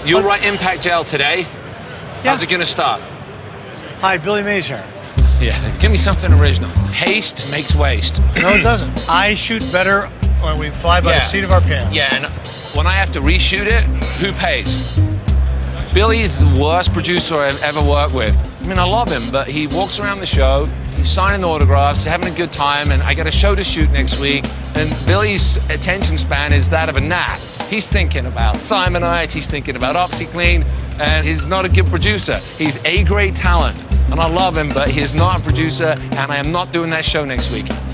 You'll write Impact Gel today? Yeah. How's it going to start? Hi, Billy Mays here. Yeah, give me something original. Haste makes waste. No, it doesn't. I shoot better when we fly by the seat of our pants. Yeah, and when I have to reshoot it, who pays? Billy is the worst producer I've ever worked with. I mean, I love him, but he walks around the show, he's signing autographs, having a good time, and I got a show to shoot next week, and Billy's attention span is that of a gnat. He's thinking about Simonites, he's thinking about OxyClean, and he's not a good producer. He's A-grade talent, and I love him, but he is not a producer, and I am not doing that show next week.